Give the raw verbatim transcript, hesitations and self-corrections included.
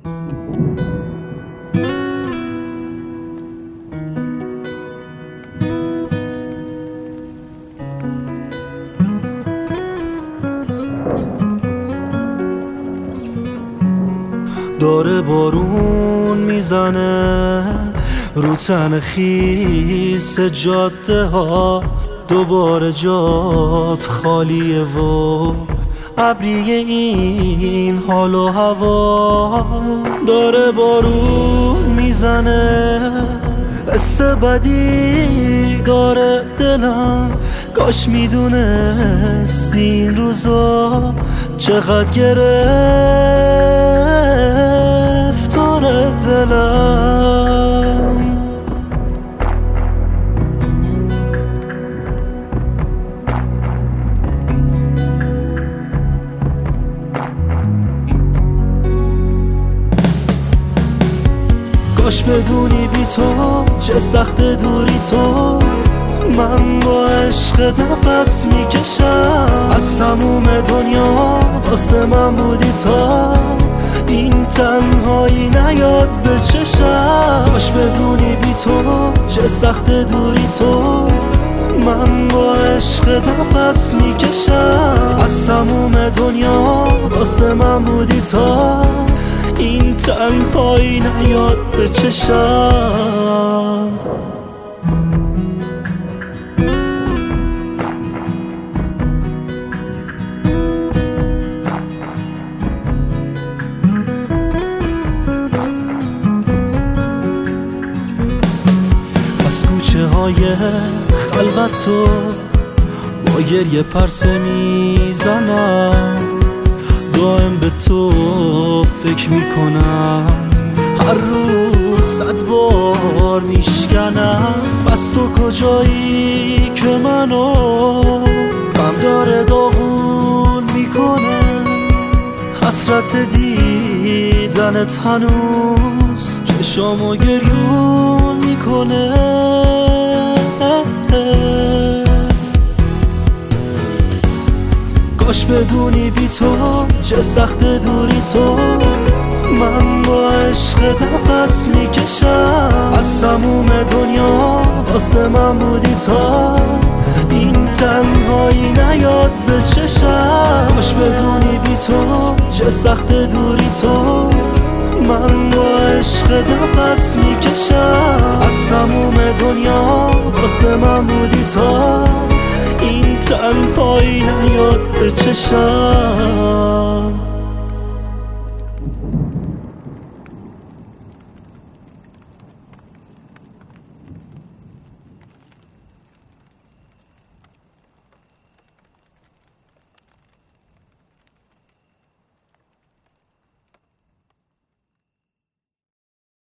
داره بارون میزنه رو تن خیس جاده ها، دوباره جات خالیه و ابری این حال و هوا. داره بارون میزنه حس بدی داره دلم، کاش میدونست این روزا چقدر گرفتاره دلم. کاش بدونی بی تو چه سخت دوری تو، من با عشق نفس میکشم. از تموم دنیا واسه من بودی تا این تنهایی نیاد به چشم. کاش بدونی بی تو چه سخت دوری تو، من با عشق نفس میکشم. از تموم دنیا واسه من بودی تا این تنهایی نیاد به چشم. از کوچه های خلوتو با گریه پرسه میزنم، دائم به تو فکر میکنم، هر روز صد بار میشکنم. بس تو کجایی که منو غم داره داغون میکنه، حسرت دیدنت هنوز چشامو گریون میکنه. کاش بدونی بی تو چه سخت دوری تو، من با عشق نفس میکشم. از تموم دنیا واسه من بودی تا این تنهایی نیاد به چشم. کاش بدونی بی تو چه سخت دوری تو، من با عشق نفس میکشم. از تموم دنیا واسه من بودی تا این تنهایی نیاد به چشم.